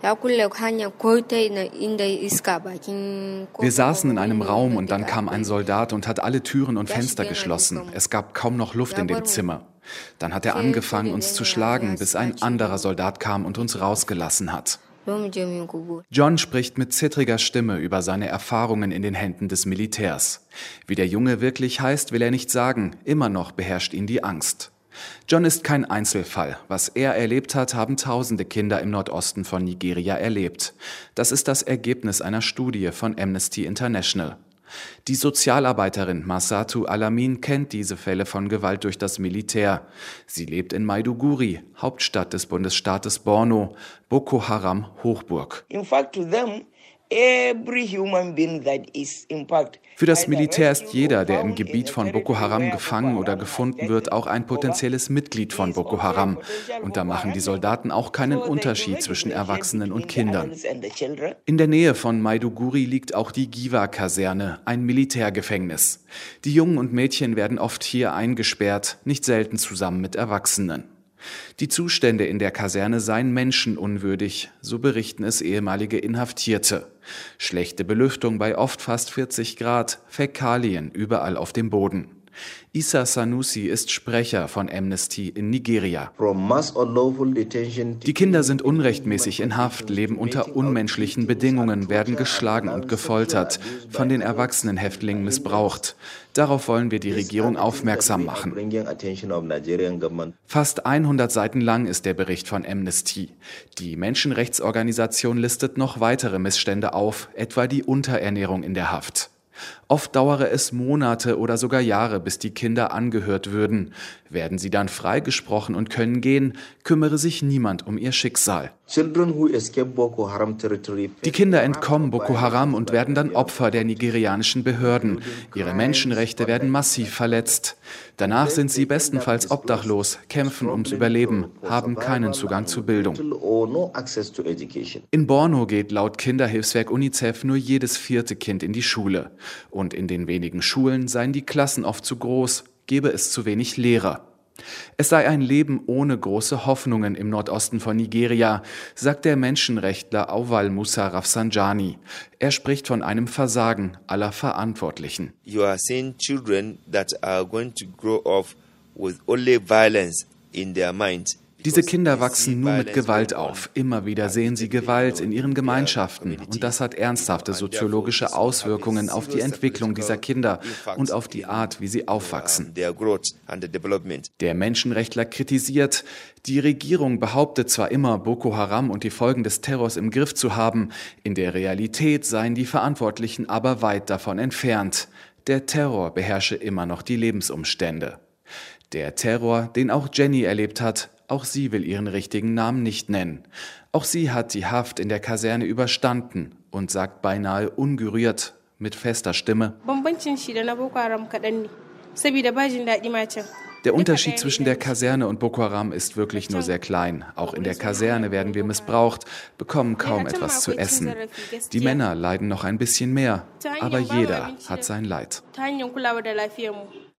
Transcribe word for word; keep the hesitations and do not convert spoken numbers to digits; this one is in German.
Wir saßen in einem Raum und dann kam ein Soldat und hat alle Türen und Fenster geschlossen. Es gab kaum noch Luft in dem Zimmer. Dann hat er angefangen, uns zu schlagen, bis ein anderer Soldat kam und uns rausgelassen hat. John spricht mit zittriger Stimme über seine Erfahrungen in den Händen des Militärs. Wie der Junge wirklich heißt, will er nicht sagen. Immer noch beherrscht ihn die Angst. John ist kein Einzelfall. Was er erlebt hat, haben tausende Kinder im Nordosten von Nigeria erlebt. Das ist das Ergebnis einer Studie von Amnesty International. Die Sozialarbeiterin Masatu Alamin kennt diese Fälle von Gewalt durch das Militär. Sie lebt in Maiduguri, Hauptstadt des Bundesstaates Borno, Boko Haram Hochburg. In fact, to them, every human being that is impacted. Für das Militär ist jeder, der im Gebiet von Boko Haram gefangen oder gefunden wird, auch ein potenzielles Mitglied von Boko Haram. Und da machen die Soldaten auch keinen Unterschied zwischen Erwachsenen und Kindern. In der Nähe von Maiduguri liegt auch die Giwa-Kaserne, ein Militärgefängnis. Die Jungen und Mädchen werden oft hier eingesperrt, nicht selten zusammen mit Erwachsenen. Die Zustände in der Kaserne seien menschenunwürdig, so berichten es ehemalige Inhaftierte. Schlechte Belüftung bei oft fast vierzig Grad, Fäkalien überall auf dem Boden. Issa Sanusi ist Sprecher von Amnesty in Nigeria. Die Kinder sind unrechtmäßig in Haft, leben unter unmenschlichen Bedingungen, werden geschlagen und gefoltert, von den erwachsenen Häftlingen missbraucht. Darauf wollen wir die Regierung aufmerksam machen. Fast hundert Seiten lang ist der Bericht von Amnesty. Die Menschenrechtsorganisation listet noch weitere Missstände auf, etwa die Unterernährung in der Haft. Oft dauere es Monate oder sogar Jahre, bis die Kinder angehört würden. Werden sie dann freigesprochen und können gehen, kümmere sich niemand um ihr Schicksal. Die Kinder entkommen Boko Haram und werden dann Opfer der nigerianischen Behörden. Ihre Menschenrechte werden massiv verletzt. Danach sind sie bestenfalls obdachlos, kämpfen ums Überleben, haben keinen Zugang zu Bildung. In Borno geht laut Kinderhilfswerk UNICEF nur jedes vierte Kind in die Schule. Und in den wenigen Schulen seien die Klassen oft zu groß, gebe es zu wenig Lehrer. Es sei ein Leben ohne große Hoffnungen im Nordosten von Nigeria, sagt der Menschenrechtler Auwal Musa Rafsanjani. Er spricht von einem Versagen aller Verantwortlichen. You are seeing children that are going to grow up with only violence in their mind. Diese Kinder wachsen nur mit Gewalt auf. Immer wieder sehen sie Gewalt in ihren Gemeinschaften. Und das hat ernsthafte soziologische Auswirkungen auf die Entwicklung dieser Kinder und auf die Art, wie sie aufwachsen. Der Menschenrechtler kritisiert, die Regierung behauptet zwar immer, Boko Haram und die Folgen des Terrors im Griff zu haben. In der Realität seien die Verantwortlichen aber weit davon entfernt. Der Terror beherrsche immer noch die Lebensumstände. Der Terror, den auch Jenny erlebt hat, auch sie will ihren richtigen Namen nicht nennen. Auch sie hat die Haft in der Kaserne überstanden und sagt beinahe ungerührt mit fester Stimme: Der Unterschied zwischen der Kaserne und Boko Haram ist wirklich nur sehr klein. Auch in der Kaserne werden wir missbraucht, bekommen kaum etwas zu essen. Die Männer leiden noch ein bisschen mehr, aber jeder hat sein Leid.